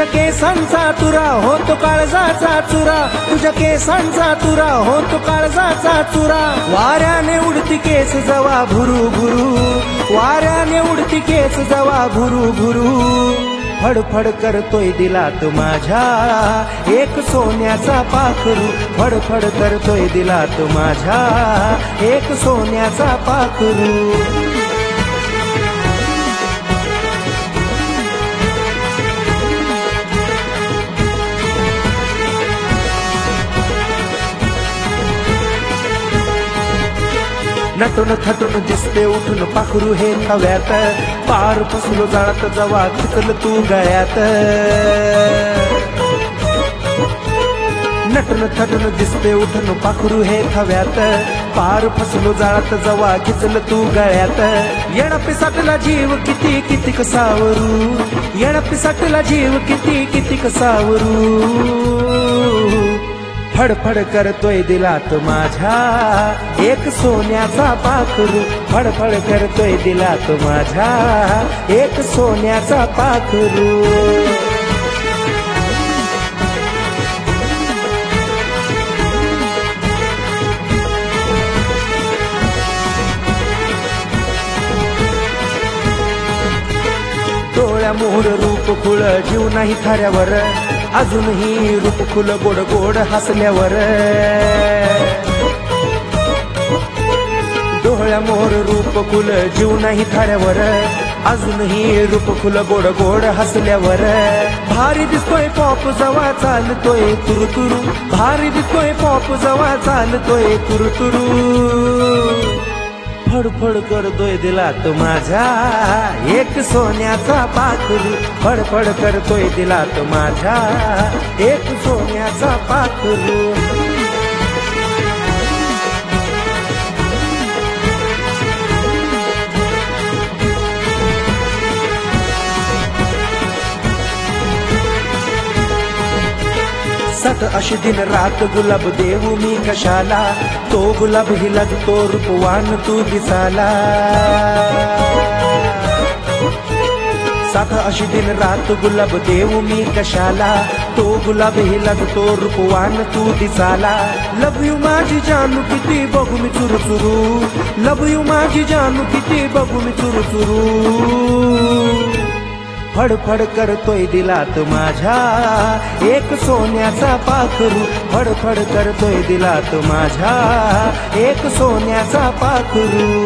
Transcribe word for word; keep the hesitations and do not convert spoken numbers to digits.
केसांचा तुरा होतो काळजाचा चुरा, तुझ्या केसांचा तुरा होतो काळजाचा चुरा. वाऱ्याने उडती केस जवा भुरू भुरू, वाऱ्याने उडती केस जवा भुरू भुरू. फडफड करतोय दिलात माझ्या एक सोन्याचा पाखरू, फडफड करतोय दिलात माझ्या एक सोन्याचा पाखरू. नटून थटून दिसते उठून पाखरू हे थव्यात, पार फसलो जाळत जवा खिचल तू गळ्यात. नटून थटून दिसते उठून पाखरू हे थव्यात, पार फसलो जाळत जवा खिचल तू गळ्यात. येणा पिसाटला जीव किती किती कसावरू, येणा पिसाटला जीव किती किती कसावरू. फडफड करतोय दिलात माझ्या एक सोन्याचा पाखरू, फडफड करतोय दिलात माझ्या एक सोन्याचा पाखरू. डोळ्या मोहर रूप खुळ जीव नाही थाऱ्यावर, अजूनही रूप खुल गोड गोड हसल्यावर. डोळ्या मोर रूप खुल जीव नाही थाऱ्यावर, अजूनही रूप खुल गोड गोड हसल्यावर. भारी दिसतोय पॉप जवा चालतोय तुरुतुरु, भारी दिसतोय पॉप जवा चालतोय तुरुतुरु. फडफड करतोय दिलात माझ्या एक सोन्याचा पाखरू, फडफड करतोय दिलात माझ्या एक सोन्याचा पाखरू. सट अशी दिन रात गुलाब देऊ मी कशाला, तो गुलाब ही लागतो रूपवान तू दिसाला. साथ अशी दिन रात गुलाब देऊ मी कशाला, तो गुलाब ही लागतो रूपवान तू दिसाला. लव यू माझी जानू किती बघू मी चुरू चुरू, लव यू माझी जानू किती बघू मी चुरू चुरू. फडफड करतोय दिलात माझ्या एक सोन्याचा पाखरू, फडफड करतोय दिलात माझ्या एक सोन्याचा पाखरू.